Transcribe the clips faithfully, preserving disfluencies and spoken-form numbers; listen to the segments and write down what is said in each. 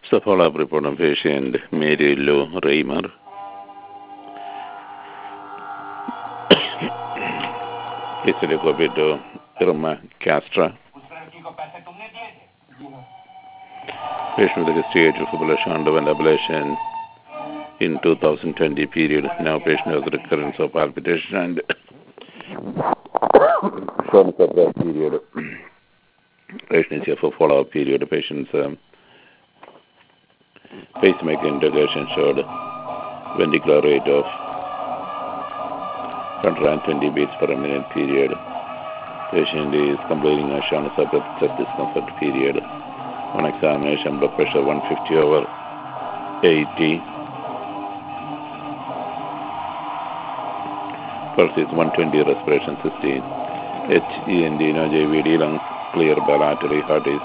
So follow-up report on patient Mary Lou Reimer. History copy to Irma Castra. Patient with a history of fibrillation underwent ablation in two thousand twenty period. Now patient has recurrence of palpitation and shortness of breath period. Patient is here for follow-up period. The patient's um, pacemaker integration showed ventricular rate of one hundred twenty beats per minute period. Patient is completing a shortness of breath, chest discomfort period. On examination, blood pressure one fifty over eighty. Pulse is one twenty, respiration sixteen. H E N D, no J V D, lungs clear bilaterally, heart is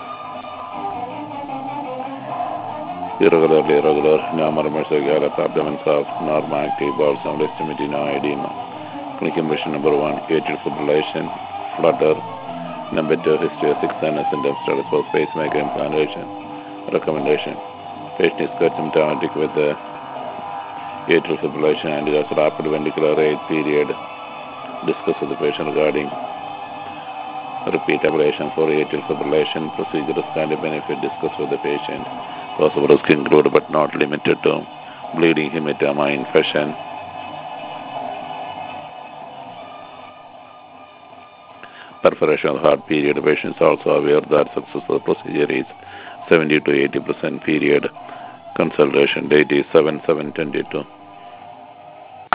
irregularly irregular, no murmurs or gallop, abdomen soft, normal active, bowel sound estimated, no edema. Clinical impression number one, atrial fibrillation, flutter. Number two, history of six sinus symptoms, status for pacemaker implantation. Recommendation: patient is quite symptomatic with the atrial fibrillation and it has rapid ventricular rate period. Discuss with the patient regarding repeat ablation for atrial fibrillation. Procedure is kind of benefit. Discuss with the patient. Possible risk include but not limited to bleeding, hematoma, infection. Perforation of the heart period. The patient is also aware that success of the procedure is seventy to eighty percent period. Consultation date is seven seven twenty-two.